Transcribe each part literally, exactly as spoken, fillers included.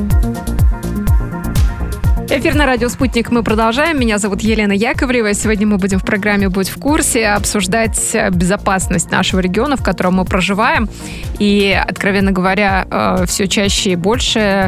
Эфир на радио «Спутник» мы продолжаем. Меня зовут Елена Яковлева. Сегодня мы будем в программе «Будь в курсе» обсуждать безопасность нашего региона, в котором мы проживаем. И, откровенно говоря, все чаще и больше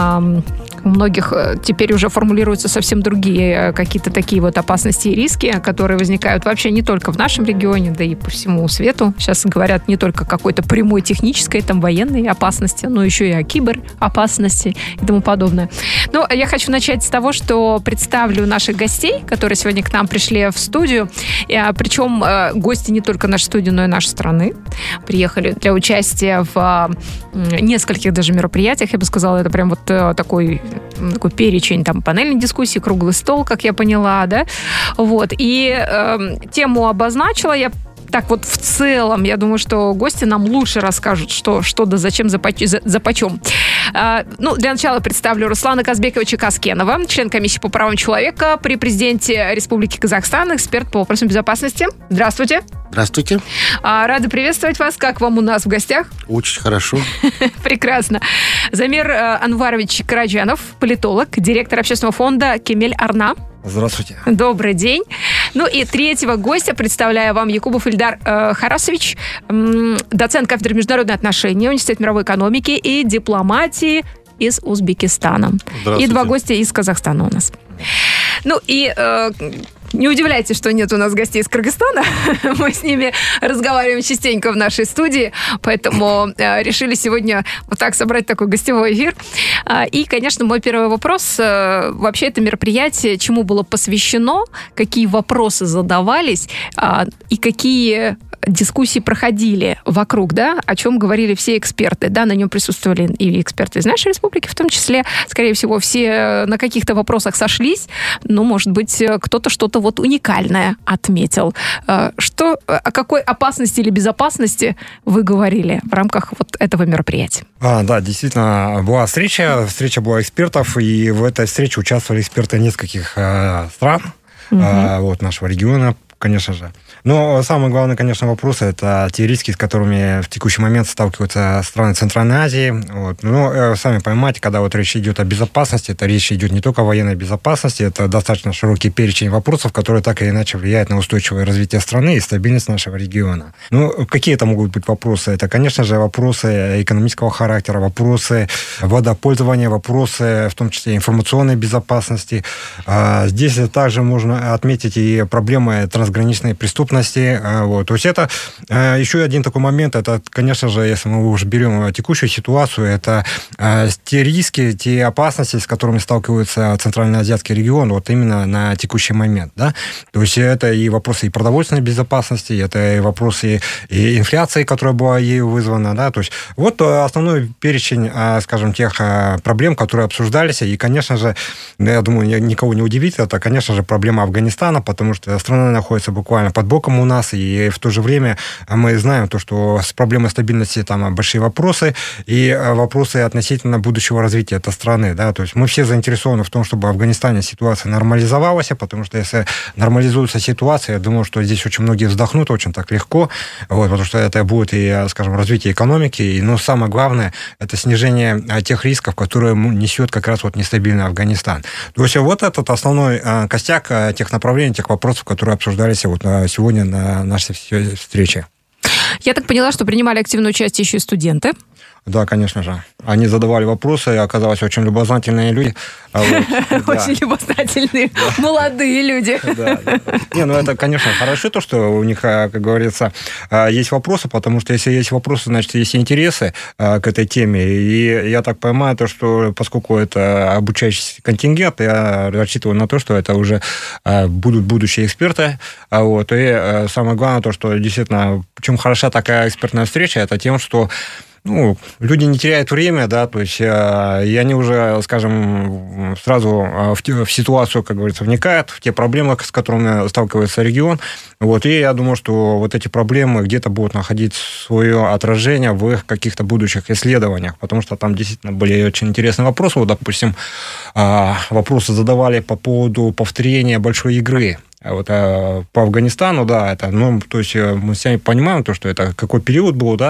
у многих теперь уже формулируются совсем другие какие-то такие вот опасности и риски, которые возникают вообще не только в нашем регионе, да и по всему свету. Сейчас говорят не только о какой-то прямой технической, там, военной опасности, но еще и о киберопасности и тому подобное. Но я хочу начать с того, что представлю наших гостей, которые сегодня к нам пришли в студию. Причем гости не только нашей студии, но и нашей страны. Приехали для участия в нескольких даже мероприятиях. Я бы сказала, это прям вот такой, такой перечень, там, панельной дискуссии, круглый стол, как я поняла, да. Вот. И э, тему обозначила я. Так вот, в целом, я думаю, что гости нам лучше расскажут, что, что да зачем, за, за, за почем. А, ну, для начала представлю Руслана Казбековича Каскенова, член комиссии по правам человека при президенте Республики Казахстан, эксперт по вопросам безопасности. Здравствуйте. Здравствуйте. А, рада приветствовать вас. Как вам у нас в гостях? Очень хорошо. Прекрасно. Замир Анварович Караджанов, политолог, директор общественного фонда «Кемель Арна». Здравствуйте. Добрый день. Ну и третьего гостя представляю вам Якубов Ильдар э, Харасович, э, доцент кафедры международных отношений, Университет мировой экономики и дипломатии из Узбекистана. И два гостя из Казахстана у нас. Ну и э, не удивляйтесь, что нет у нас гостей из Кыргызстана. Мы с ними разговариваем частенько в нашей студии, поэтому э, решили сегодня вот так собрать такой гостевой эфир. Э, и, конечно, мой первый вопрос. Э, вообще это мероприятие чему было посвящено, какие вопросы задавались э, и какие дискуссии проходили вокруг, да, о чем говорили все эксперты, да, на нем присутствовали и эксперты из нашей республики, в том числе, скорее всего, все на каких-то вопросах сошлись, ну, может быть, кто-то что-то вот уникальное отметил. Что, о какой опасности или безопасности вы говорили в рамках вот этого мероприятия? А, да, действительно, была встреча, встреча была экспертов, и в этой встрече участвовали эксперты нескольких э, стран, угу. э, вот, нашего региона, конечно же. Но самый главный, конечно, вопрос – это те риски, с которыми в текущий момент сталкиваются страны Центральной Азии. Вот. Но сами понимаете, когда вот речь идет о безопасности, это речь идет не только о военной безопасности, это достаточно широкий перечень вопросов, которые так или иначе влияют на устойчивое развитие страны и стабильность нашего региона. Ну, какие это могут быть вопросы? Это, конечно же, вопросы экономического характера, вопросы водопользования, вопросы, в том числе, информационной безопасности. Здесь также можно отметить и проблемы трансграничной преступности. Вот. То есть это еще один такой момент, это, конечно же, если мы уже берем текущую ситуацию, это те риски, те опасности, с которыми сталкивается Центральноазиатский регион, вот именно на текущий момент. Да? То есть это и вопросы и продовольственной безопасности, это и вопросы и инфляции, которая была ею вызвана. Да? То есть вот основной перечень, скажем, тех проблем, которые обсуждались, и, конечно же, я думаю, никого не удивит, это, конечно же, проблема Афганистана, потому что страна находится буквально под боком у нас, и в то же время мы знаем то, что с проблемой стабильности там большие вопросы, и вопросы относительно будущего развития этой страны. Да? То есть мы все заинтересованы в том, чтобы в Афганистане ситуация нормализовалась, потому что если нормализуется ситуация, я думаю, что здесь очень многие вздохнут очень так легко, вот, потому что это будет и, скажем, развитие экономики, и, но самое главное, это снижение тех рисков, которые несет как раз вот нестабильный Афганистан. То есть вот этот основной костяк тех направлений, тех вопросов, которые обсуждались вот сегодня на нашей встрече. Я так поняла, что принимали активное участие еще и студенты. Да, конечно же. Они задавали вопросы, и оказалось очень любознательные люди. Очень любознательные, молодые люди. Не, ну это, конечно, хорошо, то, что у них, как говорится, есть вопросы, потому что если есть вопросы, значит, есть интересы к этой теме. И я так понимаю, то, что поскольку это обучающийся контингент, я рассчитываю на то, что это уже будут будущие эксперты. Вот. И самое главное, то, что действительно, чем хороша такая экспертная встреча, это тем, что ну, люди не теряют время, да, то есть, э, и они уже, скажем, сразу в, в ситуацию, как говорится, вникают, в те проблемы, с которыми сталкивается регион, вот, и я думаю, что вот эти проблемы где-то будут находить свое отражение в их каких-то будущих исследованиях, потому что там действительно были очень интересные вопросы, вот, допустим, э, вопросы задавали по поводу повторения большой игры. Вот, а по Афганистану, да, это, ну, то есть мы сами понимаем, то, что это какой период был, да,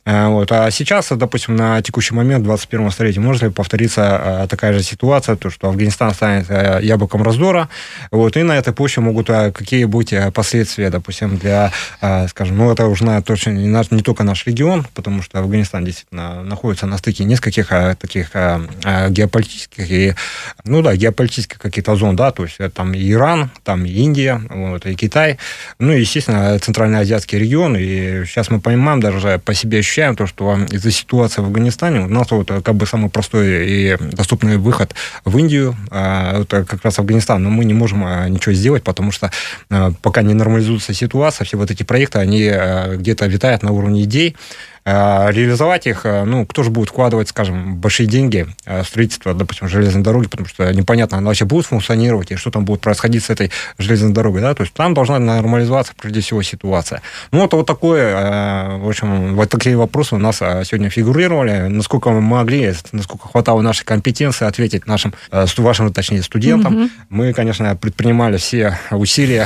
Вот. А сейчас, допустим, на текущий момент, в двадцать первом столетии, может ли повториться такая же ситуация, то, что Афганистан станет яблоком раздора, вот, и на этой почве могут какие быть последствия, допустим, для, скажем, ну, это уже на, точно не, наш, не только наш регион, потому что Афганистан действительно находится на стыке нескольких таких геополитических и, ну да, геополитических каких-то зон, да, то есть там и Иран, там и Индия, вот, и Китай, ну, и, естественно, центральноазиатский регион, и сейчас мы понимаем, даже по себе ощущаем то, что из-за ситуации в Афганистане у нас вот как бы самый простой и доступный выход в Индию, это как раз Афганистан, но мы не можем ничего сделать, потому что пока не нормализуется ситуация, все вот эти проекты, они где-то витают на уровне идей. Реализовать их, ну, кто же будет вкладывать, скажем, большие деньги в строительство, допустим, железной дороги, потому что непонятно, она вообще будет функционировать, и что там будет происходить с этой железной дорогой, да, то есть там должна нормализоваться, прежде всего, ситуация. Ну, это вот такое, в общем, вот такие вопросы у нас сегодня фигурировали, насколько мы могли, насколько хватало нашей компетенции ответить нашим, вашим, точнее, студентам. Mm-hmm. Мы, конечно, предпринимали все усилия,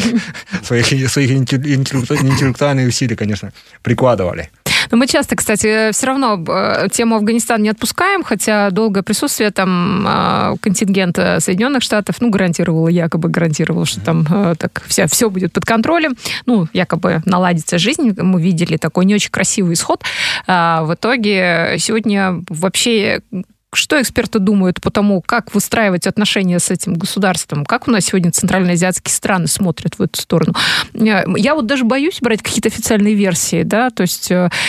своих, своих интеллектуальные усилия, конечно, прикладывали. Но мы часто, кстати, все равно тему Афганистана не отпускаем, хотя долгое присутствие там контингента Соединенных Штатов, ну, гарантировало, якобы гарантировало, что там так все, все будет под контролем, ну, якобы наладится жизнь. Мы видели такой не очень красивый исход. А в итоге сегодня вообще... Что эксперты думают по тому, как выстраивать отношения с этим государством? Как у нас сегодня центральноазиатские страны смотрят в эту сторону? Я вот даже боюсь брать какие-то официальные версии, да, то есть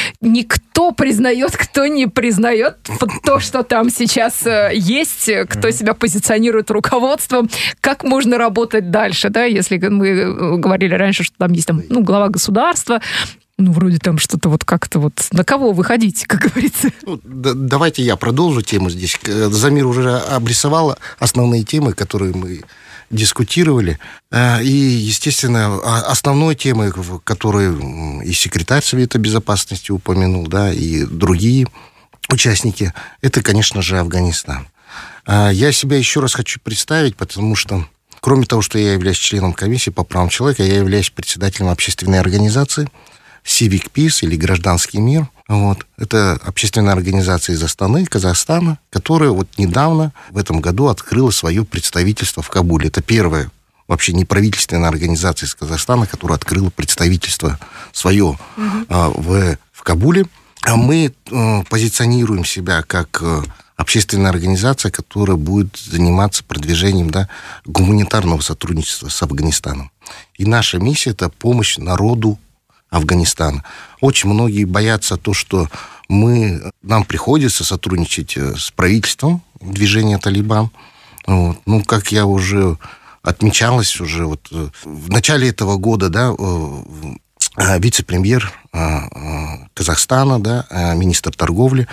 никто признает, кто не признает то, что там сейчас есть, кто себя позиционирует руководством, как можно работать дальше, да, если мы говорили раньше, что там есть там, ну, глава государства, ну, вроде там что-то вот как-то вот... На кого выходить, как говорится? Ну, да, давайте я продолжу тему здесь. Замир уже обрисовала основные темы, которые мы дискутировали. И, естественно, основной темой, которую и секретарь Совета Безопасности упомянул, да, и другие участники, это, конечно же, Афганистан. Я себя еще раз хочу представить, потому что, кроме того, что я являюсь членом комиссии по правам человека, я являюсь председателем общественной организации Civic Peace или Гражданский мир. Вот. Это общественная организация из Астаны, Казахстана, которая вот недавно, в этом году, открыла свое представительство в Кабуле. Это первая вообще неправительственная организация из Казахстана, которая открыла представительство свое mm-hmm. а, в, в Кабуле. А мы а, позиционируем себя как а, общественная организация, которая будет заниматься продвижением, да, гуманитарного сотрудничества с Афганистаном. И наша миссия – это помощь народу Афганистана. Очень многие боятся то, что мы, нам приходится сотрудничать с правительством движения «Талибан». Вот. Ну, как я уже отмечалось, уже вот в начале этого года, да, вице-премьер Казахстана, да, министр торговли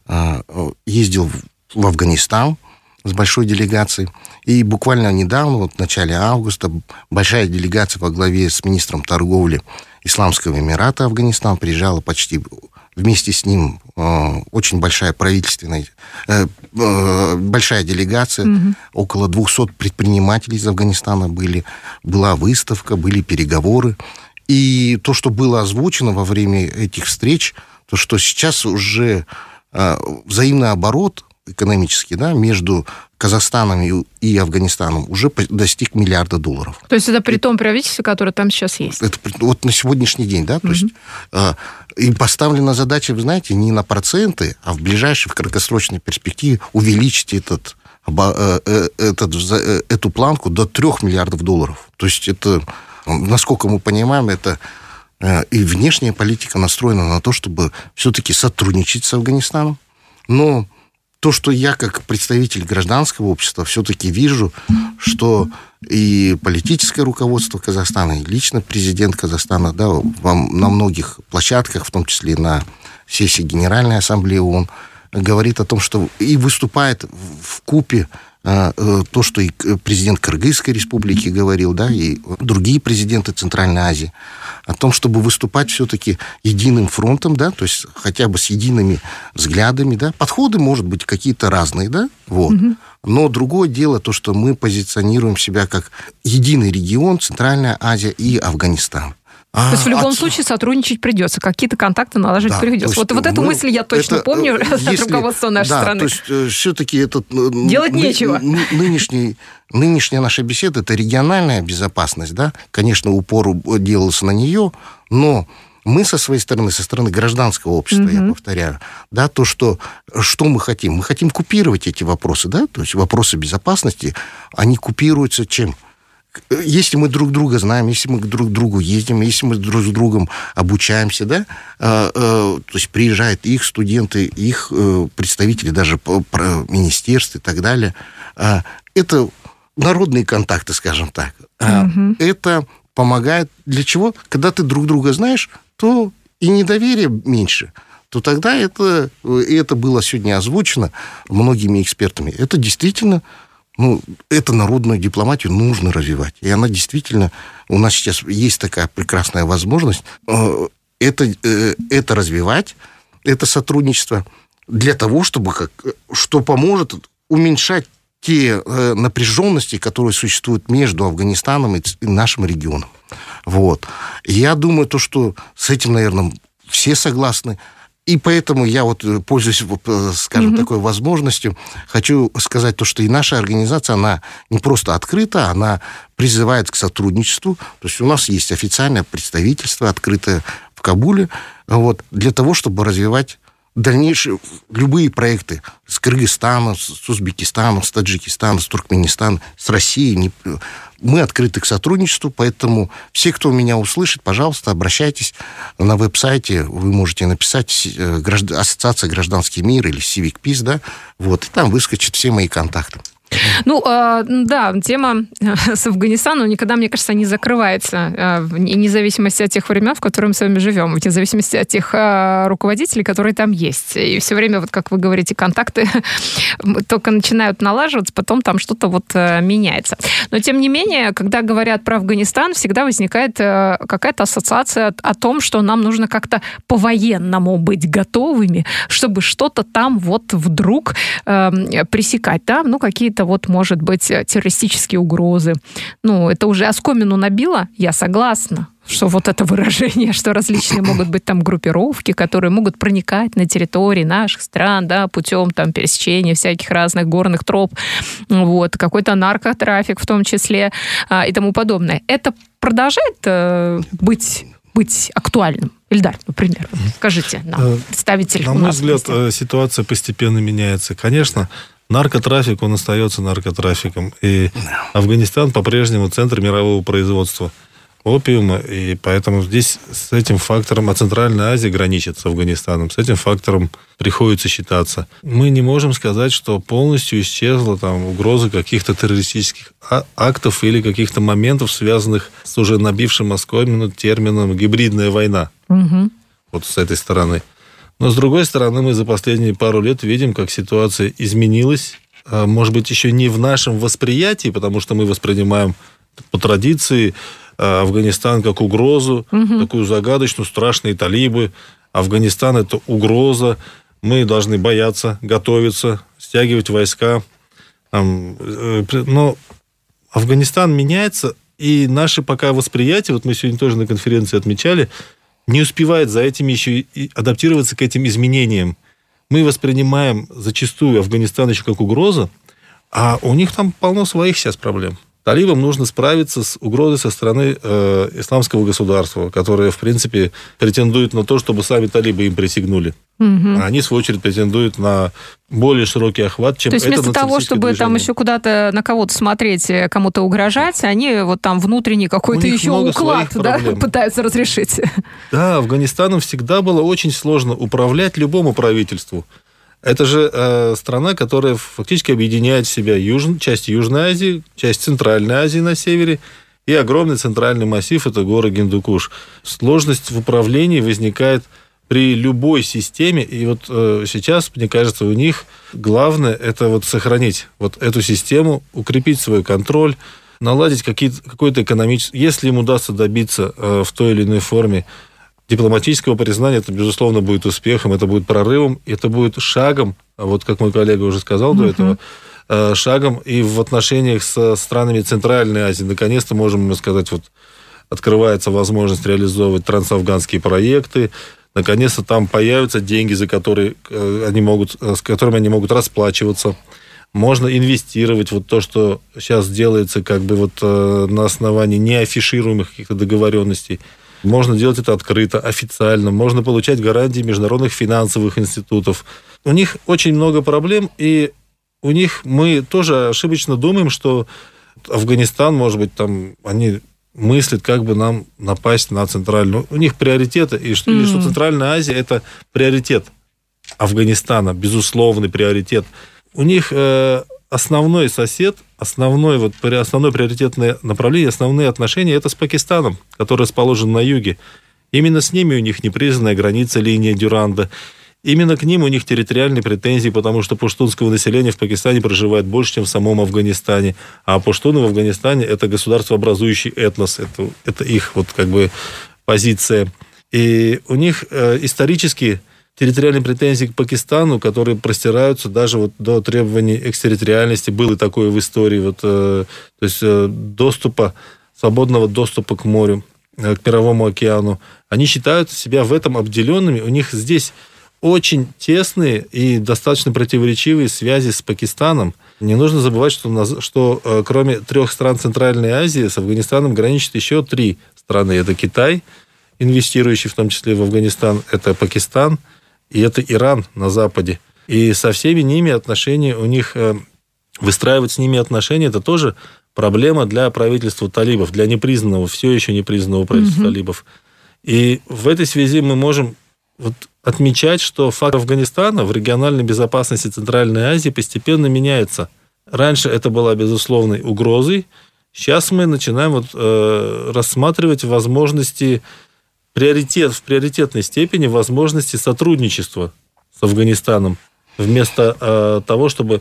ездил в Афганистан с большой делегацией. И буквально недавно, вот в начале августа, большая делегация во главе с министром торговли Исламского Эмирата Афганистан приезжала почти вместе с ним э, очень большая правительственная, э, э, большая делегация, mm-hmm. около двухсот предпринимателей из Афганистана были, была выставка, были переговоры. И то, что было озвучено во время этих встреч, то, что сейчас уже э, взаимный оборот экономический, да, между Казахстаном и, и Афганистаном уже достиг миллиарда долларов. То есть это при том правительстве, которое там сейчас есть? Это вот на сегодняшний день, да, то mm-hmm. есть э, и поставлена задача, вы знаете, не на проценты, а в ближайшей, в краткосрочной перспективе увеличить этот, э, э, этот, э, эту планку до трех миллиардов долларов. То есть это, насколько мы понимаем, это э, и внешняя политика настроена на то, чтобы все-таки сотрудничать с Афганистаном, но то, что я как представитель гражданского общества все-таки вижу, что и политическое руководство Казахстана, и лично президент Казахстана, да, на многих площадках, в том числе на сессии Генеральной Ассамблеи ООН, говорит о том, что и выступает вкупе то, что и президент Кыргызской республики говорил, да, и другие президенты Центральной Азии, о том, чтобы выступать все-таки единым фронтом, да, то есть хотя бы с едиными взглядами, да, подходы, может быть, какие-то разные, да, вот. Mm-hmm. Но другое дело то, что мы позиционируем себя как единый регион, Центральная Азия и Афганистан. То есть в любом от... случае сотрудничать придется, какие-то контакты наложить да, придется. Вот, вот эту мысль я точно это, помню если, от руководства нашей да, страны. То есть все-таки этот... Делать ны, нечего. Нынешний, нынешняя наша беседа – это региональная безопасность, да? Конечно, упор делался на нее, но мы со своей стороны, со стороны гражданского общества, mm-hmm. я повторяю, да, то, что, что мы хотим. Мы хотим купировать эти вопросы, да, то есть вопросы безопасности, они купируются чем? Если мы друг друга знаем, если мы друг к другу ездим, если мы друг с другом обучаемся, да, э, э, то есть приезжают их студенты, их э, представители даже по, по министерств и так далее, э, это народные контакты, скажем так. Mm-hmm. Это помогает для чего? Когда ты друг друга знаешь, то и недоверие меньше, то тогда это, и это было сегодня озвучено многими экспертами, это действительно... Ну, эту народную дипломатию нужно развивать. И она действительно... У нас сейчас есть такая прекрасная возможность это, это развивать, это сотрудничество для того, чтобы... Как, что поможет уменьшать те напряженности, которые существуют между Афганистаном и нашим регионом. Вот. Я думаю, то, что с этим, наверное, все согласны. И поэтому я вот, пользуясь, скажем, mm-hmm. такой возможностью, хочу сказать то, что и наша организация, она не просто открыта, она призывает к сотрудничеству. То есть у нас есть официальное представительство, открытое в Кабуле, вот, для того, чтобы развивать дальнейшие любые проекты с Кыргызстаном, с Узбекистаном, с Таджикистаном, с Туркменистаном, с Россией. Мы открыты к сотрудничеству, поэтому все, кто меня услышит, пожалуйста, обращайтесь на веб-сайте, вы можете написать Ассоциация «Гражданский мир» или Civic Peace, да, вот, и там выскочат все мои контакты. Ну, э, да, тема с Афганистаном никогда, мне кажется, не закрывается, э, вне зависимости от тех времен, в которых мы с вами живем, вне зависимости от тех э, руководителей, которые там есть. И все время, вот как вы говорите, контакты только начинают налаживаться, потом там что-то вот э, меняется. Но, тем не менее, когда говорят про Афганистан, всегда возникает э, какая-то ассоциация о, о том, что нам нужно как-то по-военному быть готовыми, чтобы что-то там вот вдруг э, пресекать, да, ну, какие-то вот, может быть, террористические угрозы. Ну, это уже оскомину набило, я согласна, что вот это выражение, что различные могут быть там группировки, которые могут проникать на территории наших стран, да, путем там пересечения всяких разных горных троп, вот, какой-то наркотрафик в том числе а, и тому подобное. Это продолжает э, быть... быть актуальным? Ильдар, например, скажите нам, представитель у нас. На мой взгляд, есть. Ситуация постепенно меняется. Конечно, наркотрафик, он остается наркотрафиком. И Афганистан по-прежнему центр мирового производства опиума. И поэтому здесь с этим фактором, а Центральная Азия граничит с Афганистаном, с этим фактором приходится считаться. Мы не можем сказать, что полностью исчезла там угроза каких-то террористических актов или каких-то моментов, связанных с уже набившим оскомину термином «гибридная война». Угу. Вот с этой стороны. Но, с другой стороны, мы за последние пару лет видим, как ситуация изменилась. Может быть, еще не в нашем восприятии, потому что мы воспринимаем по традиции Афганистан как угрозу, угу. такую загадочную, страшные талибы. Афганистан – это угроза. Мы должны бояться, готовиться, стягивать войска. Но Афганистан меняется, и наше пока восприятие, вот мы сегодня тоже на конференции отмечали, не успевает за этим еще и адаптироваться к этим изменениям. Мы воспринимаем зачастую Афганистан еще как угроза, а у них там полно своих сейчас проблем. Талибам нужно справиться с угрозой со стороны э, исламского государства, которое, в принципе, претендует на то, чтобы сами талибы им присягнули. Угу. А они, в свою очередь, претендуют на более широкий охват, чем это. То есть вместо того, чтобы движение. Там еще куда-то на кого-то смотреть, кому-то угрожать, они вот там внутренний какой-то еще уклад, да, пытаются разрешить. Да, Афганистаном всегда было очень сложно управлять любому правительству. Это же э, страна, которая фактически объединяет в себя юж... часть Южной Азии, часть Центральной Азии на севере и огромный центральный массив, это горы Гиндукуш. Сложность в управлении возникает при любой системе, и вот э, сейчас, мне кажется, у них главное это вот сохранить вот эту систему, укрепить свой контроль, наладить какие-то, какой-то экономический... Если им удастся добиться э, в той или иной форме дипломатического признания, это, безусловно, будет успехом, это будет прорывом, это будет шагом, вот как мой коллега уже сказал uh-huh. до этого, шагом и в отношениях со странами Центральной Азии. Наконец-то можем сказать, вот открывается возможность реализовывать трансафганские проекты. Наконец-то там появятся деньги, за которые они могут, с которыми они могут расплачиваться. Можно инвестировать вот то, что сейчас делается как бы вот на основании неафишируемых каких-то договоренностей. Можно делать это открыто, официально. Можно получать гарантии международных финансовых институтов. У них очень много проблем, и у них мы тоже ошибочно думаем, что Афганистан, может быть, там они мыслят, как бы нам напасть на Центральную. У них приоритеты, и что, mm-hmm. или что Центральная Азия – это приоритет Афганистана, безусловный приоритет. У них э, основной сосед, основной, вот, основное приоритетное направление, основные отношения – это с Пакистаном, который расположен на юге. Именно с ними у них непризнанная граница, линия Дюранда. Именно к ним у них территориальные претензии, потому что пуштунского населения в Пакистане проживает больше, чем в самом Афганистане. А пуштуны в Афганистане – это государствообразующий этнос, это, это их вот как бы позиция. И у них э, исторически территориальные претензии к Пакистану, которые простираются даже вот до требований экстерриториальности, было такое в истории, вот, э, то есть э, доступа, свободного доступа к морю, э, к Мировому океану. Они считают себя в этом обделенными. У них здесь очень тесные и достаточно противоречивые связи с Пакистаном. Не нужно забывать, что, что э, кроме трех стран Центральной Азии с Афганистаном граничат еще три страны. Это Китай, инвестирующий в том числе в Афганистан, это Пакистан и это Иран на Западе. И со всеми ними отношения у них, э, выстраивать с ними отношения, это тоже проблема для правительства талибов, для непризнанного, все еще непризнанного правительства mm-hmm. талибов. И в этой связи мы можем вот отмечать, что фактор Афганистана в региональной безопасности Центральной Азии постепенно меняется. Раньше это была безусловной угрозой. Сейчас мы начинаем вот, э, рассматривать возможности, приоритет, в приоритетной степени возможности сотрудничества с Афганистаном. Вместо э, того, чтобы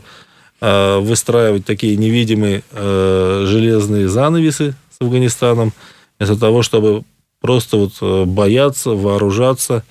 э, выстраивать такие невидимые э, железные занавесы с Афганистаном, вместо того, чтобы просто вот, бояться, вооружаться,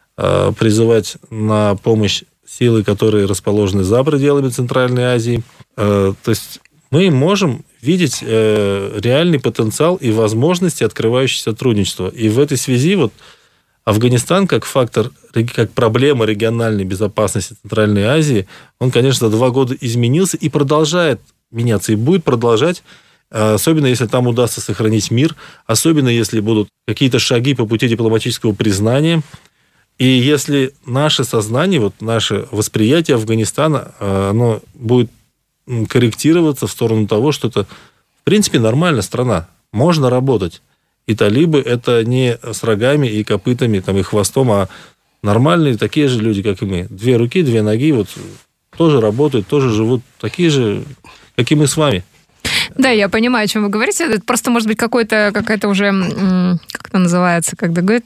призывать на помощь силы, которые расположены за пределами Центральной Азии. То есть мы можем видеть реальный потенциал и возможности, открывающие сотрудничество. И в этой связи вот Афганистан как фактор, как проблема региональной безопасности Центральной Азии, он, конечно, за два года изменился и продолжает меняться, и будет продолжать, особенно если там удастся сохранить мир, особенно если будут какие-то шаги по пути дипломатического признания. И если наше сознание, вот наше восприятие Афганистана, оно будет корректироваться в сторону того, что это, в принципе, нормальная страна, можно работать. И талибы – это не с рогами и копытами, там, и хвостом, а нормальные такие же люди, как и мы. Две руки, две ноги, вот тоже работают, тоже живут, такие же, как и мы с вами. Да, я понимаю, о чем вы говорите. Это просто, может быть, какой-то, какая-то уже, как это называется, когда говорят,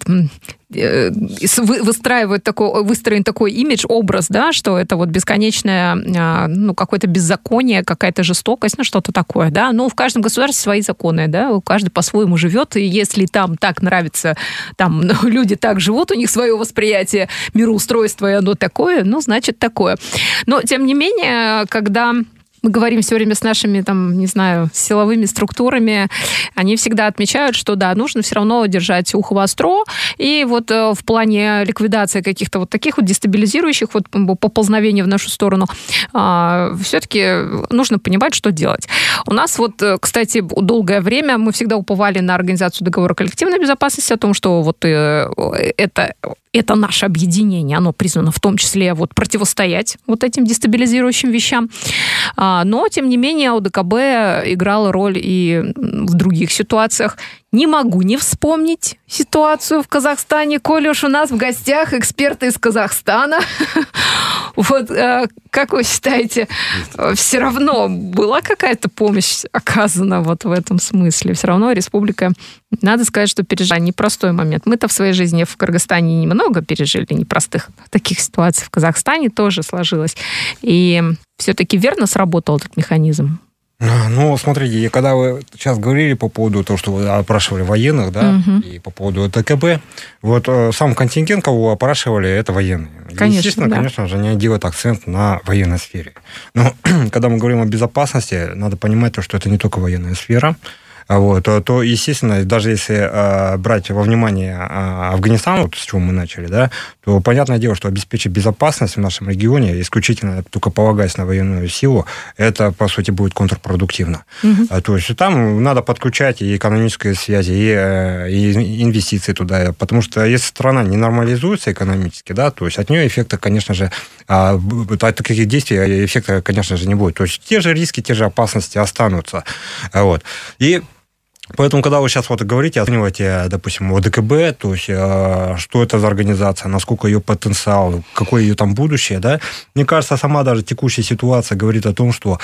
выстраивают такой, выстроен такой имидж, образ, да, что это вот бесконечное, ну, какое-то беззаконие, какая-то жестокость, ну, что-то такое, да. Ну, в каждом государстве свои законы, да, каждый по-своему живет, и если там так нравится, там люди так живут, у них свое восприятие мироустройства, и оно такое, ну, значит, такое. Но, тем не менее, когда мы говорим все время с нашими, там, не знаю, силовыми структурами, они всегда отмечают, что, да, нужно все равно держать ухо востро, и вот э, в плане ликвидации каких-то вот таких вот дестабилизирующих вот поползновений в нашу сторону, э, все-таки нужно понимать, что делать. У нас вот, кстати, долгое время мы всегда уповали на Организацию договора коллективной безопасности о том, что вот э, это... Это наше объединение, оно призвано в том числе вот противостоять вот этим дестабилизирующим вещам. Но, тем не менее, ОДКБ играла роль и в других ситуациях. Не могу не вспомнить ситуацию в Казахстане, коли уж у нас в гостях эксперты из Казахстана. Вот как вы считаете, все равно была какая-то помощь оказана вот в этом смысле? Все равно республика, надо сказать, что пережила непростой момент. Мы-то в своей жизни в Кыргызстане немного пережили непростых таких ситуаций. В Казахстане тоже сложилось. И все-таки верно сработал этот механизм? Ну, смотрите, когда вы сейчас говорили по поводу того, что вы опрашивали военных, да, угу. и по поводу ОДКБ, вот сам контингент, кого вы опрашивали, это военные. Конечно, естественно, да. конечно же, они делают акцент на военной сфере. Но когда мы говорим о безопасности, надо понимать, что это не только военная сфера. вот, то, то, естественно, даже если э, брать во внимание э, Афганистан, вот с чего мы начали, да, то понятное дело, что обеспечить безопасность в нашем регионе, исключительно только полагаясь на военную силу, это, по сути, будет контрпродуктивно. Угу. То есть там надо подключать и экономические связи, и, и инвестиции туда, потому что если страна не нормализуется экономически, да, то есть от нее эффекта, конечно же, от таких действий эффекта, конечно же, не будет. То есть те же риски, те же опасности останутся. Вот. И поэтому, когда вы сейчас вот говорите, оцениваете, допустим, ОДКБ, то есть, что это за организация, насколько ее потенциал, какое ее там будущее, да, мне кажется, сама даже текущая ситуация говорит о том, что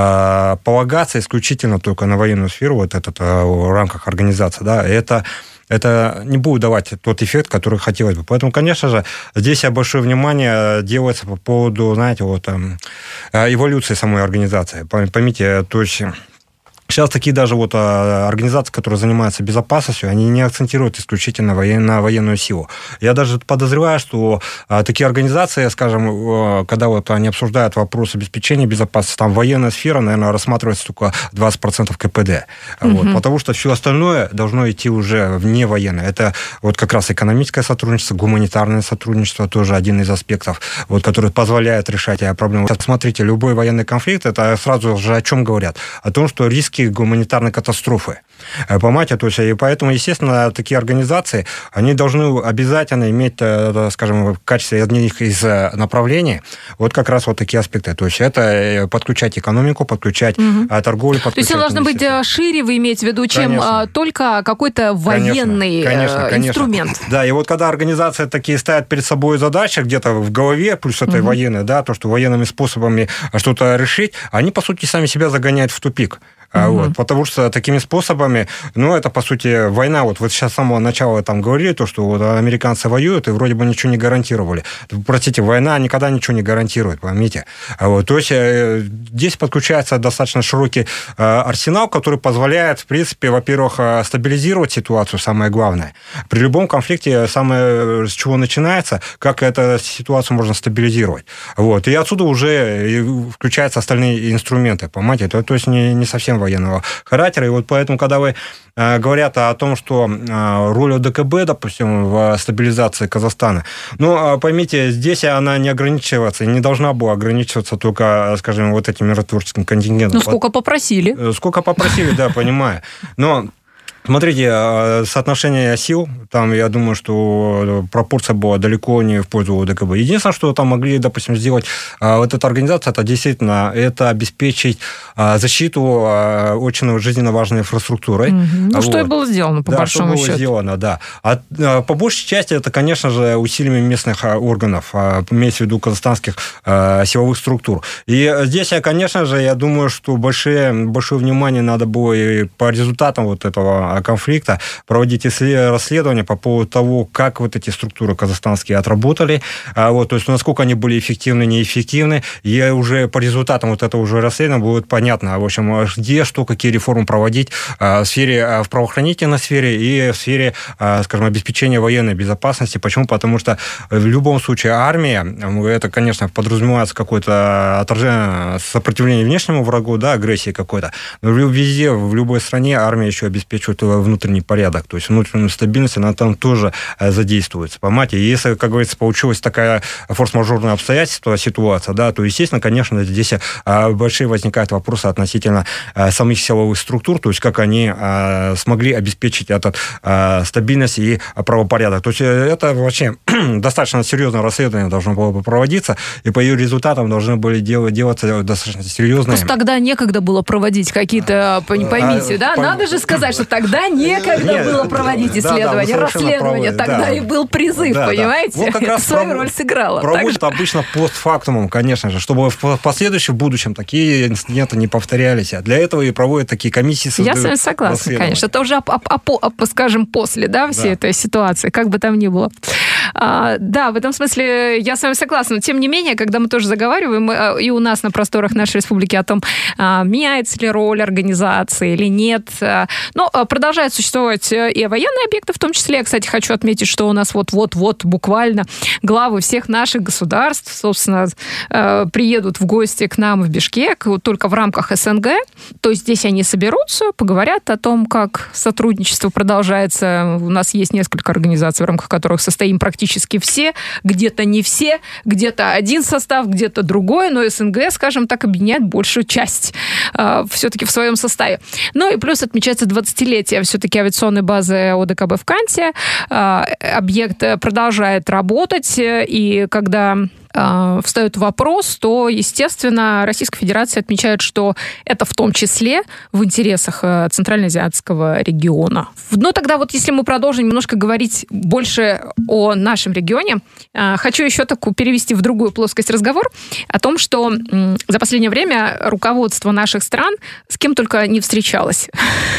э, полагаться исключительно только на военную сферу, вот этот в рамках организации, да, это это не будет давать тот эффект, который хотелось бы. Поэтому, конечно же, здесь большое внимание делается по поводу, знаете, вот, там, эволюции самой организации. Поймите, то есть сейчас такие даже вот организации, которые занимаются безопасностью, они не акцентируют исключительно на военную силу. Я даже подозреваю, что такие организации, скажем, когда вот они обсуждают вопрос обеспечения безопасности, там военная сфера, наверное, рассматривается только двадцать процентов ка пэ дэ. Угу. Вот, потому что все остальное должно идти уже вне военное. Это вот как раз экономическое сотрудничество, гуманитарное сотрудничество, тоже один из аспектов, вот, который позволяет решать проблемы. Смотрите, любой военный конфликт, это сразу же о чем говорят? О том, что риски гуманитарной катастрофы. Понимаете, то есть, и поэтому, естественно, такие организации, они должны обязательно иметь, скажем, в качестве одних из направлений вот как раз вот такие аспекты. То есть это подключать экономику, подключать угу. торговлю, подключать... То есть он должен быть шире, вы имеете в виду, чем конечно. только какой-то военный конечно, конечно, инструмент. Конечно. Да, и вот когда организации такие ставят перед собой задачи где-то в голове, плюс этой угу. военной, да, то, что военными способами что-то решить, они, по сути, сами себя загоняют в тупик. Uh-huh. Вот, потому что такими способами, ну, это, по сути, война. Вот вы сейчас с самого начала там говорили, то, что вот американцы воюют и вроде бы ничего не гарантировали. Простите, война никогда ничего не гарантирует, поймите. Вот, то есть здесь подключается достаточно широкий арсенал, который позволяет, в принципе, во-первых, стабилизировать ситуацию, самое главное. При любом конфликте самое, с чего начинается, как эту ситуацию можно стабилизировать. Вот, и отсюда уже включаются остальные инструменты, понимаете. Это, то есть не, не совсем военного характера. И вот поэтому, когда вы э, говорят о том, что э, роль ОДКБ, допустим, в стабилизации Казахстана, ну, поймите, здесь она не ограничивается, не должна была ограничиваться только, скажем, вот этим миротворческим контингентом. Ну, сколько попросили. Сколько попросили, да, понимаю. Но смотрите, соотношение сил, там, я думаю, что пропорция была далеко не в пользу ОДКБ. Единственное, что там могли, допустим, сделать вот эта организация, это действительно это обеспечить защиту очень жизненно важной инфраструктурой. Угу. Ну, вот. Что и было сделано, по да, большому что было счету. сделано, да. А по большей части это, конечно же, усилиями местных органов, имеется в виду казахстанских силовых структур. И здесь, конечно же, я думаю, что большое, большое внимание надо было и по результатам вот этого конфликта проводить расследования по поводу того, как вот эти структуры казахстанские отработали, вот, то есть насколько они были эффективны, неэффективны, и уже по результатам вот этого уже расследования будет понятно, в общем, где, что, какие реформы проводить в сфере, в правоохранительной сфере и в сфере, скажем, обеспечения военной безопасности. Почему? Потому что в любом случае армия, это, конечно, подразумевается какое-то отражение, сопротивление внешнему врагу, да, агрессии какой-то, но везде, в любой стране армия еще обеспечивает внутренний порядок, то есть внутреннюю стабильность, она там тоже задействуется, понимаете, и если, как говорится, получилась такая форс-мажорная обстоятельства, ситуация, да, то, естественно, конечно, здесь большие возникают вопросы относительно самих силовых структур, то есть как они смогли обеспечить этот стабильность и правопорядок, то есть это вообще достаточно серьезное расследование должно было бы проводиться, и по ее результатам должны были делать, делаться достаточно серьезные... Просто тогда некогда было проводить какие-то, поймите, а, да, по... надо же сказать, что тогда некогда Нет, было проводить исследование, да, да, расследование. Правы, тогда да. и был призыв, да, понимаете? Да. Вот как раз свою пров... роль сыграла. Проводят обычно постфактумом, конечно же, чтобы в последующем, в будущем такие инциденты не повторялись. А для этого и проводят такие комиссии. Я с вами согласна, конечно. Это уже, об, об, об, об, скажем, после, да, всей да. этой ситуации, как бы там ни было. А, да, в этом смысле я с вами согласна. Но, тем не менее, когда мы тоже заговариваем, и у нас на просторах нашей республики о том, меняется ли роль организации или нет, но продолжает существовать и военные объекты в том числе. Я, кстати, хочу отметить, что у нас вот-вот-вот буквально главы всех наших государств, собственно, приедут в гости к нам в Бишкек, только в рамках СНГ. То есть здесь они соберутся, поговорят о том, как сотрудничество продолжается. У нас есть несколько организаций, в рамках которых состоим практически все. Где-то не все, где-то один состав, где-то другой, но СНГ, скажем так, объединяет большую часть э, все-таки в своем составе. Ну и плюс отмечается двадцатилетие все-таки авиационной базы ОДКБ в Канте. Э, объект продолжает работать, и когда встает вопрос, то, естественно, Российская Федерация отмечает, что это в том числе в интересах Центральноазиатского региона. Но тогда вот если мы продолжим немножко говорить больше о нашем регионе, хочу еще так перевести в другую плоскость разговор о том, что за последнее время руководство наших стран с кем только не встречалось.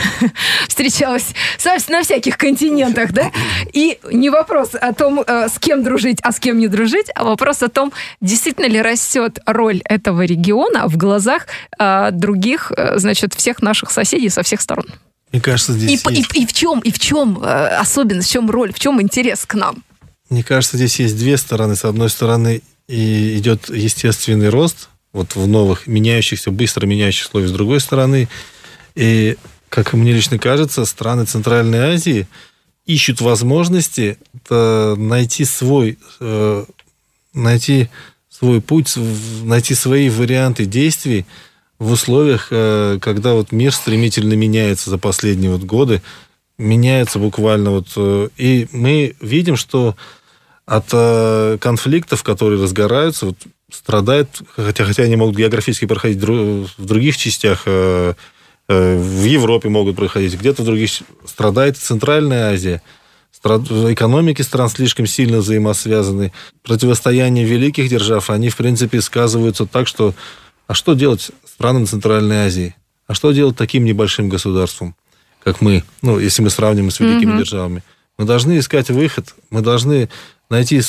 Встречалось на всяких континентах, да? И не вопрос о том, с кем дружить, а с кем не дружить, а вопрос о том, действительно ли растет роль этого региона в глазах э, других, э, значит, всех наших соседей со всех сторон. Мне кажется, здесь и, есть... и, и в чем, и в чем э, особенность, в чем роль, в чем интерес к нам? Мне кажется, здесь есть две стороны. С одной стороны, и идет естественный рост вот в новых, меняющихся, быстро меняющихся условиях. С другой стороны, и, как мне лично кажется, страны Центральной Азии ищут возможности найти свой... Э, найти свой путь, найти свои варианты действий в условиях, когда вот мир стремительно меняется за последние вот годы, меняется буквально вот, и мы видим, что от конфликтов, которые разгораются, вот, страдает, хотя, хотя они могут географически проходить в других частях, в Европе могут проходить, где-то в других, страдает Центральная Азия. Экономики стран слишком сильно взаимосвязаны. Противостояние великих держав, они, в принципе, сказываются так, что а что делать странам Центральной Азии? А что делать таким небольшим государствам, как мы, ну, если мы сравним с великими mm-hmm. державами? Мы должны искать выход, мы должны найти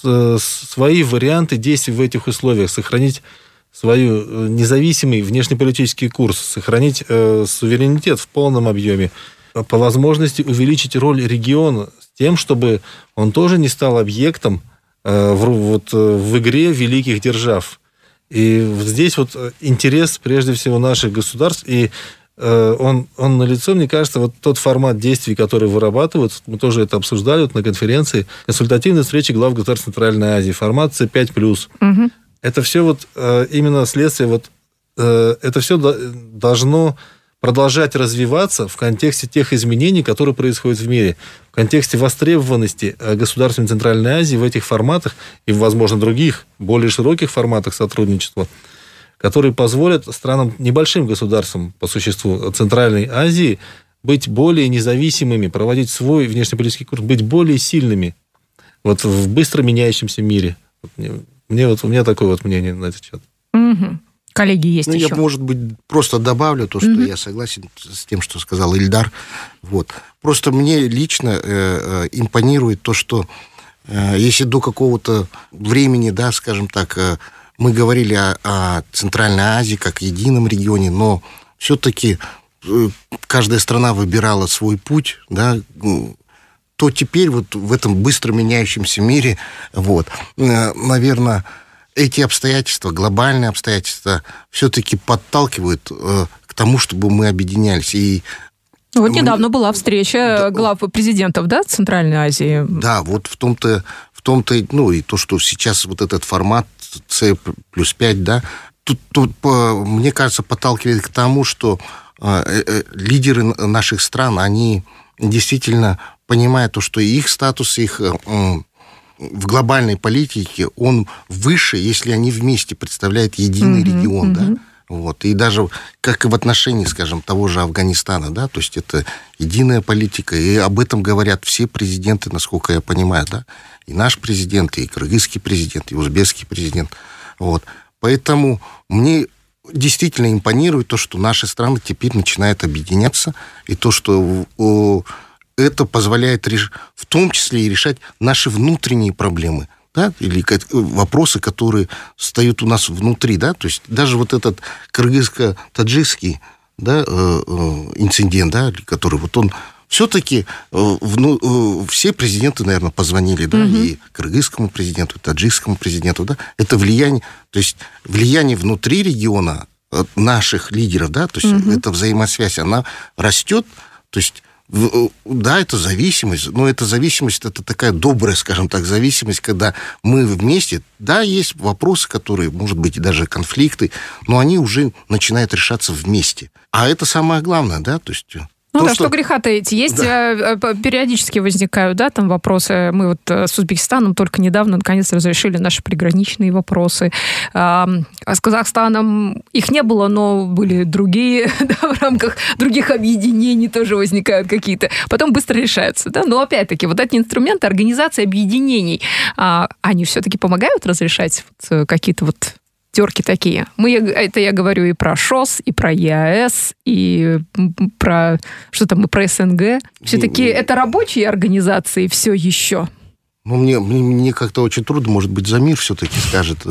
свои варианты действий в этих условиях, сохранить свой независимый внешнеполитический курс, сохранить э, суверенитет в полном объеме, по возможности увеличить роль региона с тем, чтобы он тоже не стал объектом э, в, вот, в игре великих держав. И здесь вот интерес, прежде всего, наших государств, и э, он, он налицо, мне кажется, вот тот формат действий, который вырабатываются, мы тоже это обсуждали вот на конференции, консультативной встречи глав государств Центральной Азии, формат С пять плюс. Угу. Это все вот э, именно следствие, вот, э, это все до, должно продолжать развиваться в контексте тех изменений, которые происходят в мире, в контексте востребованности государствами Центральной Азии в этих форматах и, возможно, других, более широких форматах сотрудничества, которые позволят странам, небольшим государствам, по существу, Центральной Азии, быть более независимыми, проводить свой внешнеполитический курс, быть более сильными вот в быстро меняющемся мире. Вот мне, мне вот, у меня такое вот мнение на этот счет. Угу. Коллеги, есть ну, еще. Я, может быть, просто добавлю то, что mm-hmm. я согласен с тем, что сказал Ильдар. Вот. Просто мне лично э, э, импонирует то, что э, если до какого-то времени, да, скажем так, э, мы говорили о, о Центральной Азии как едином регионе, но все-таки э, каждая страна выбирала свой путь, да, то теперь вот в этом быстро меняющемся мире, вот, э, наверное, эти обстоятельства, глобальные обстоятельства, все-таки подталкивают э, к тому, чтобы мы объединялись. И вот мы... недавно была встреча да, глав президентов, да, Центральной Азии. Да, вот в том-то, в том-то, ну, и то, что сейчас вот этот формат С плюс пять, да, тут, тут мне кажется, подталкивает к тому, что э, э, лидеры наших стран, они действительно понимают то, что их статус, их... Э, в глобальной политике он выше, если они вместе представляют единый mm-hmm, регион, mm-hmm. да, вот, и даже как и в отношении, скажем, того же Афганистана, да, то есть это единая политика, и об этом говорят все президенты, насколько я понимаю, да, и наш президент, и кыргызский президент, и узбекский президент, вот, поэтому мне действительно импонирует то, что наши страны теперь начинают объединяться, и то, что это позволяет реш... в том числе и решать наши внутренние проблемы, да, или вопросы, которые встают у нас внутри, да, то есть даже вот этот кыргызско-таджикский, да, инцидент, да, который вот он все-таки ну, все президенты, наверное, позвонили, да, mm-hmm. и кыргызскому президенту, и таджикскому президенту, да, это влияние, то есть влияние внутри региона наших лидеров, да, то есть mm-hmm. эта взаимосвязь, она растет, то есть да, это зависимость, но эта зависимость, это такая добрая, скажем так, зависимость, когда мы вместе, да, есть вопросы, которые, может быть, и даже конфликты, но они уже начинают решаться вместе. А это самое главное, да, то есть... Ну то, да, что, что греха таить. Есть, да. Периодически возникают, да, там вопросы. Мы вот с Узбекистаном только недавно, наконец, разрешили наши приграничные вопросы. А с Казахстаном их не было, но были другие, да, в рамках других объединений тоже возникают какие-то. Потом быстро решаются, да. Но опять-таки, вот эти инструменты организации объединений, а, они все-таки помогают разрешать вот какие-то вот... терки такие. Мы, это я говорю и про ШОС, и про ЕАЭС, и про что там, и про СНГ. Все-таки ну, это рабочие организации все еще. Ну, мне, мне, мне как-то очень трудно, может быть, Замир все-таки скажет...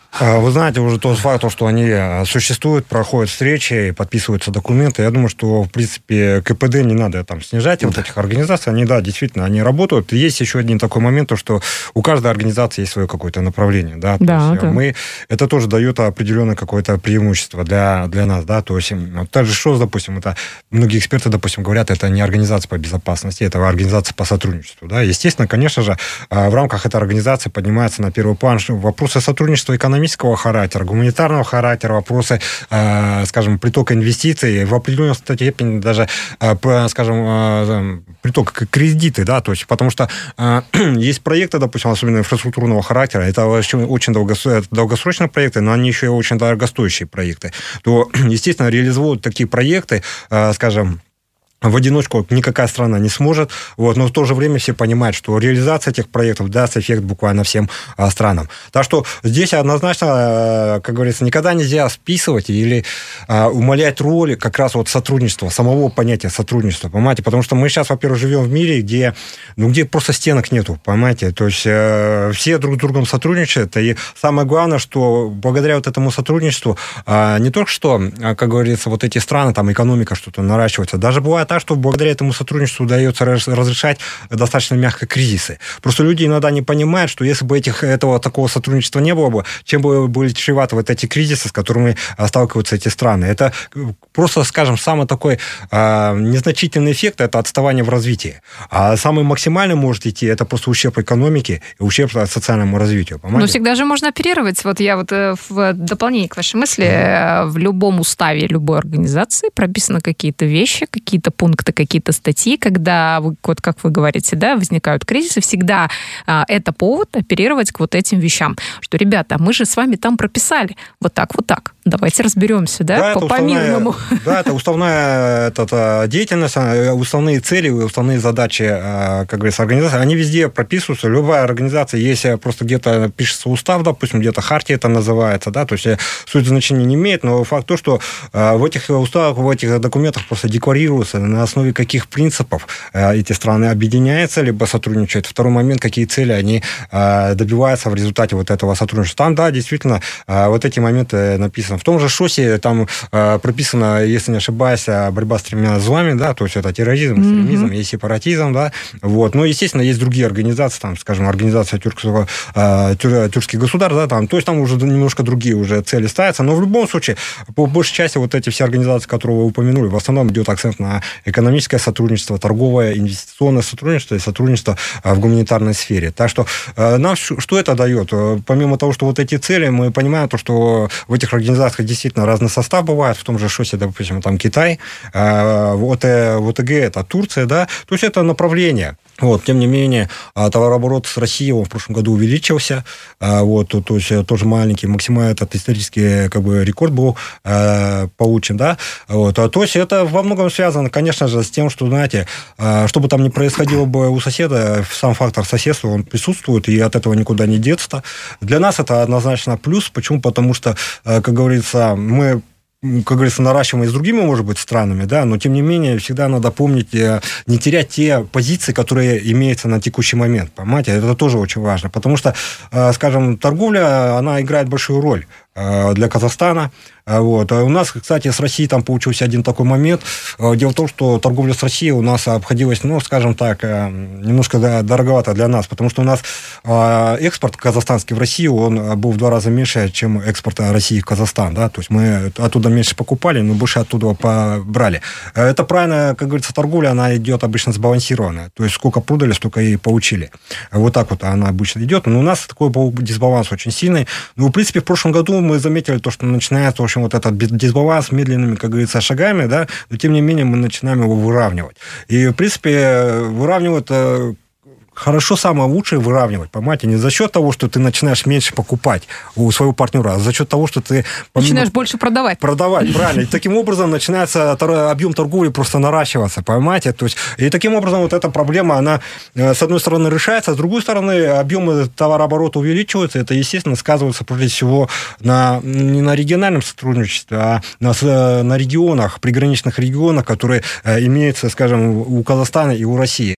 Вы знаете, уже тот факт, что они существуют, проходят встречи, подписываются документы. Я думаю, что, в принципе, КПД не надо там снижать. Вот этих организаций, они, да, действительно, они работают. Есть еще один такой момент, то, что у каждой организации есть свое какое-то направление. Да? Да, есть, да. Мы, это тоже дает определенное какое-то преимущество для, для нас. Да? То есть, вот, та же ШОС, допустим, это, многие эксперты, допустим, говорят, это не организация по безопасности, это организация по сотрудничеству. Да? Естественно, конечно же, в рамках этой организации поднимаются на первый план вопросы сотрудничества экономического характера, гуманитарного характера, вопросы, э, скажем, притока инвестиций, в определенной степени даже, э, скажем, э, приток кредиты, да, то есть, потому что э, есть проекты, допустим, особенно инфраструктурного характера, это очень, очень долгосрочные проекты, но они еще и очень дорогостоящие проекты, то, естественно, реализовывать такие проекты, э, скажем, в одиночку никакая страна не сможет, вот, но в то же время все понимают, что реализация этих проектов даст эффект буквально всем а, странам. Так что здесь однозначно, как говорится, никогда нельзя списывать или а, умалять роль как раз вот сотрудничества, самого понятия сотрудничества, понимаете, потому что мы сейчас, во-первых, живем в мире, где, ну, где просто стенок нету, понимаете, то есть э, все друг с другом сотрудничают, и самое главное, что благодаря вот этому сотрудничеству э, не только что, как говорится, вот эти страны, там экономика что-то наращивается, даже бывает так, что благодаря этому сотрудничеству удается разрешать достаточно мягко кризисы. Просто люди иногда не понимают, что если бы этих, этого такого сотрудничества не было бы, чем бы были чреваты вот эти кризисы, с которыми сталкиваются эти страны. Это просто, скажем, самый такой э, незначительный эффект – это отставание в развитии. А самый максимальный может идти – это просто ущерб экономике и ущерб социальному развитию. Понимаете? Но всегда же можно оперировать. Вот я вот в дополнение к вашей мысли, mm-hmm. в любом уставе любой организации прописаны какие-то вещи, какие-то пункты, какие-то статьи, когда, вот как вы говорите, да, возникают кризисы, всегда а, это повод оперировать к вот этим вещам. Что, ребята, мы же с вами там прописали вот так, вот так. Давайте разберемся, да, да по, по-мирному. Да, это уставная это, деятельность, уставные цели, уставные задачи, как говорится, организации, они везде прописываются. Любая организация, если просто где-то пишется устав, допустим, где-то хартия это называется, да, то есть суть значения не имеет, но факт то, что в этих уставах, в этих документах просто декларируется, на основе каких принципов эти страны объединяются, либо сотрудничают. Второй момент, какие цели они добиваются в результате вот этого сотрудничества. Там, да, действительно, вот эти моменты написаны. В том же ШОСе там прописано, если не ошибаюсь, борьба с тремя злами, да, то есть это терроризм, экстремизм mm-hmm. и сепаратизм, да, вот. Но, естественно, есть другие организации, там, скажем, организация тюркского, тюр, тюркских государств, да, там, то есть там уже немножко другие уже цели ставятся, но в любом случае, по большей части вот эти все организации, которые вы упомянули, в основном идет акцент на экономическое сотрудничество, торговое, инвестиционное сотрудничество и сотрудничество в гуманитарной сфере. Так что нам что это дает? Помимо того, что вот эти цели, мы понимаем, то, что в этих организациях действительно разный состав бывает, в том же ШОСе, допустим, там Китай, в ОТГ это Турция, да, то есть это направление. Вот, тем не менее, товарооборот с Россией он в прошлом году увеличился, вот, то, то есть тоже маленький, максимально этот исторический как бы рекорд был э, получен, да, вот, то есть это во многом связано, конечно же, с тем, что, знаете, что бы там ни происходило бы у соседа, сам фактор соседства, он присутствует, и от этого никуда не деться. Для нас это однозначно плюс, почему? Потому что, как говорится, мы как говорится, наращиваем и с другими, может быть, странами, да, но, тем не менее, всегда надо помнить, не терять те позиции, которые имеются на текущий момент, понимаете, это тоже очень важно, потому что, скажем, торговля, она играет большую роль для Казахстана. Вот. У нас, кстати, с Россией там получился один такой момент. Дело в том, что торговля с Россией у нас обходилась, ну, скажем так, немножко дороговато для нас, потому что у нас экспорт казахстанский в Россию, он был в два раза меньше, чем экспорт России в Казахстан. Да? То есть мы оттуда меньше покупали, но больше оттуда побрали. Это правильно, как говорится, торговля, она идет обычно сбалансированная. То есть сколько продали, столько и получили. Вот так вот она обычно идет. Но у нас такой был дисбаланс очень сильный. Ну, в принципе, в прошлом году мы заметили то, что начинается, в общем, вот этот дисбаланс медленными, как говорится, шагами, да, но тем не менее мы начинаем его выравнивать. И, в принципе, выравнивать хорошо, самое лучшее выравнивать, понимаете, не за счет того, что ты начинаешь меньше покупать у своего партнера, а за счет того, что ты... Начинаешь больше продавать. Продавать, правильно. И таким образом начинается объем торговли просто наращиваться, понимаете? То есть, и таким образом вот эта проблема, она, с одной стороны, решается, а с другой стороны, объемы товарооборота увеличиваются, это, естественно, сказывается, прежде всего, на, не на региональном сотрудничестве, а на, на регионах, приграничных регионах, которые имеются, скажем, у Казахстана и у России.